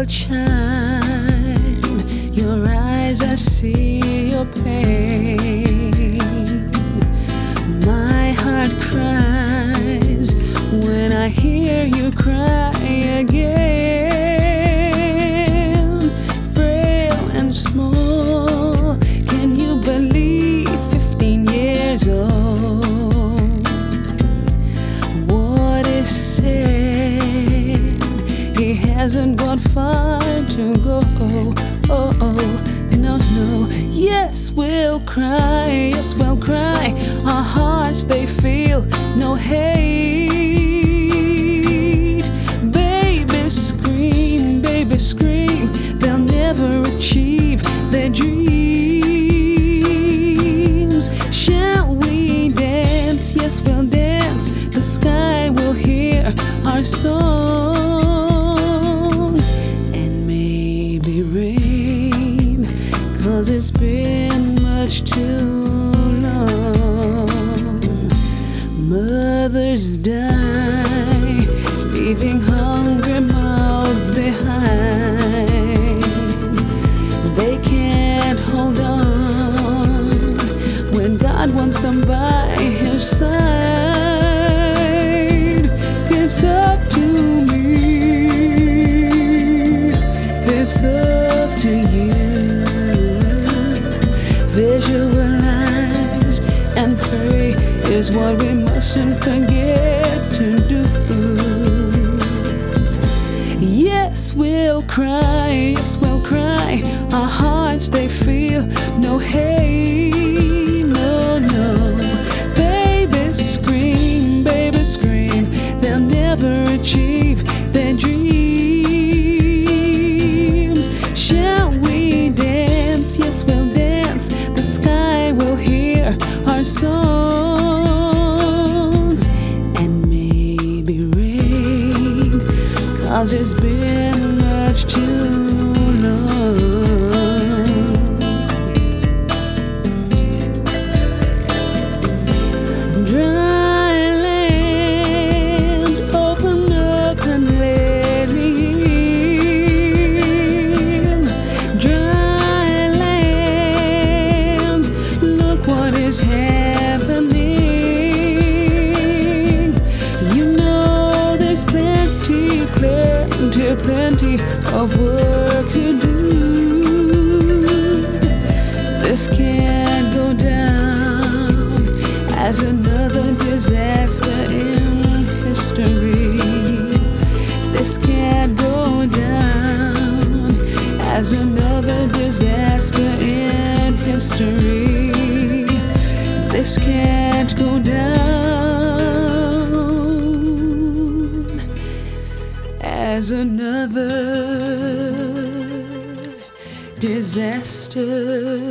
outshine your eyes. I see your pain. My heart cries when I hear you cry again. Frail and small, can you believe 15 years old? What is said, he hasn't got far to go. Oh, oh, no, no. Yes, we'll cry, yes, we'll cry. Our hearts, they feel no hate. Baby, scream, they'll never achieve their dreams. Shall we dance? Yes, we'll dance. The sky will hear our song. And maybe rain, 'cause it's been much too long. Mothers die, leaving hungry mouths behind. They can't hold on when God wants them by His side. It's up to me, it's up to you. Visualize and pray is what we mustn't forget to do. Yes, we'll cry, yes, we'll cry. Our hearts, they feel no hate, no, no. Baby, scream, they'll never achieve their dreams. Shall we dance? Yes, we'll dance. The sky will hear our song. And maybe rain, 'cause it's been much too long. Dry land, open up and let me in. Dry land, look what is happening. You know there's plenty of work to do. This can't go down as another disaster in history. This can't go down as another disaster in history. This can't go down as another disaster